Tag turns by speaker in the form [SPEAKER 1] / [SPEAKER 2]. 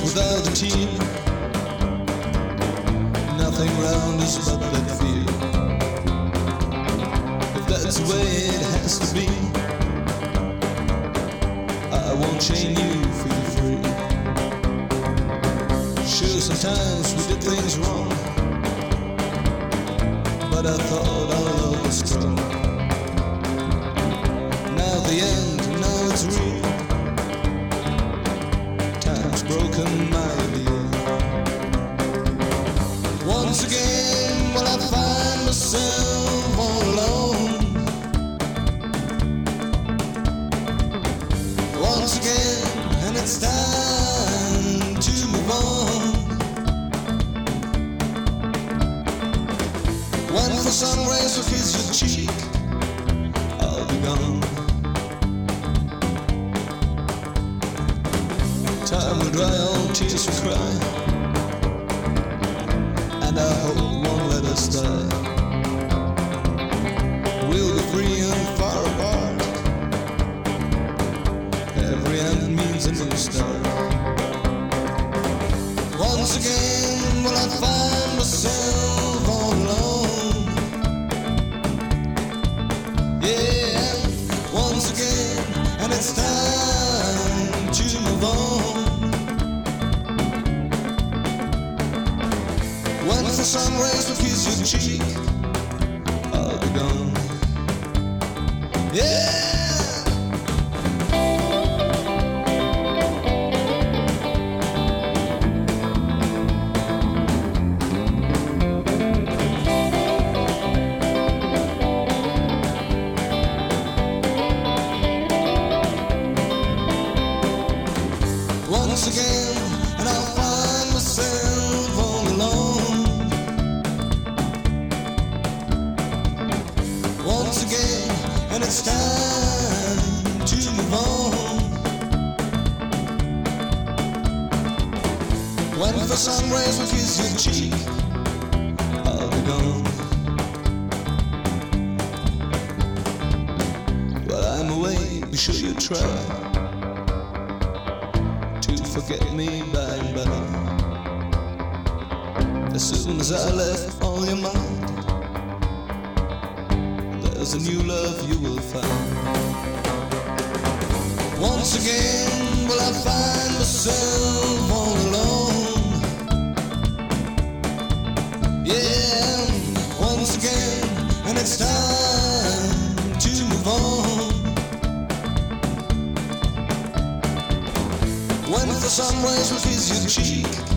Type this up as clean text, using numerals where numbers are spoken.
[SPEAKER 1] without a tear. Nothing round us but that fear. If that's the way it has to be, I won't chain you, feel free. Sure, sometimes we did things wrong, but I thought our love was strong. Now the end, now it's real. Time's broken, my dear. Once again, will I find myself all alone? Once again, and it's time to move on. When the sun rays will kiss your cheek, I'll be gone. Time will dry all tears we cry, and I hope won't let us die. We'll be free and far apart. Every end means a new start. Once again will I find myself all alone. Yeah, once again, and it's time to move on. When the sun rays will kiss your cheek, I'll be gone. Yeah. Once again, and I'll find myself all alone. Once again, and it's time to move on. When the sun rays will kiss your cheek, I'll be gone. While I'm away, be sure you try to forget me by and by. As soon as I left all your mind, there's a new love you will find. Once again will I find myself all alone. Yeah, once again, and it's time to move on. When the sun rays will kiss your cheek,